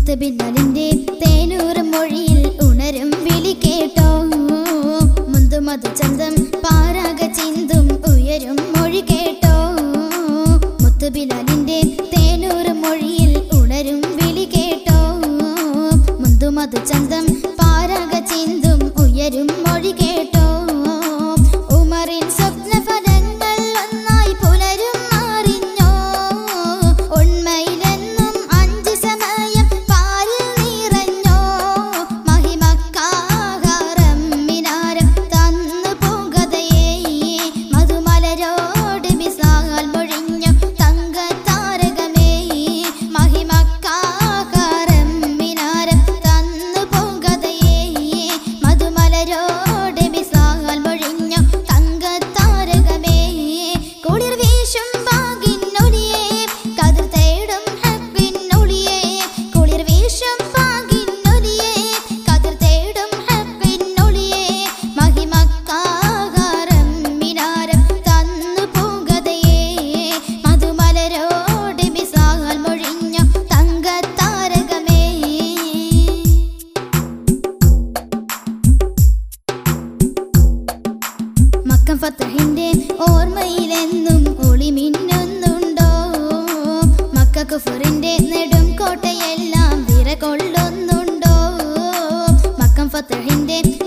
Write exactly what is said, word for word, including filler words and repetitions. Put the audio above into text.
മുത്തുബിലാലിന്റെ തേനൂറ് മൊഴിയിൽ ഉണരും വിളി കേട്ടോ. മുന്തുമതു ചന്തം പാരാക ചിന്തും ഉയരും മൊഴി കേട്ടോ. മുത്തുബിലാലിന്റെ തേനൂറ് മൊഴിയിൽ ഉണരും വിളി കേട്ടോ. മുന്തുമതു ചന്തം പാരാക ചിന്തും ഉയരും മൊഴി കേട്ടോ. ഉമറിൻ സ്വപ്ന ഫലങ്ങൾ ഒന്നായി പുലരും അറിഞ്ഞോ. ഉണ്മയിലെന്നും അഞ്ച് സമയം പാരിൽ നിറഞ്ഞോ. മഹിമക്കാഹാരം മിനാരം തന്നു പൂങ്കതയേ. മധുമലരോട് മിസാൽ മൊഴിഞ്ഞു തങ്കത്താരകമേ. മഹിമക്കാഹാരം മിനാരം തന്നു പൂങ്കതയേ. മധുമലരോട് മിസാൽ മൊഴിഞ്ഞു തങ്കത്താരകമേ. കുളിർ വീശും പാകിന്നൊളിയേ കതിർ തേടും ഹക്കിന്നൊളിയേ. കുളിർ വീശും പാകിന്നൊളിയേ കതിർ തേടും ഹക്കിന്നൊളിയേ. മഹിമക്കാഹാരം മിനാരം തന്നു പൂങ്കതയേ. മധുമലരോട് മിസാൽ മൊഴിഞ്ഞു തങ്കത്താരകമേ. മക്കം ഫത്തഹിന്റെ ഓർമ്മയിലെന്നും ഒളി മിന്നുന്നുണ്ടോ. മക്ക കുഫറിന്റെ നെടും കോട്ടയെല്ലാം വിറകൊള്ളുന്നുണ്ടോ. മക്കം ഫത്തഹിന്റെ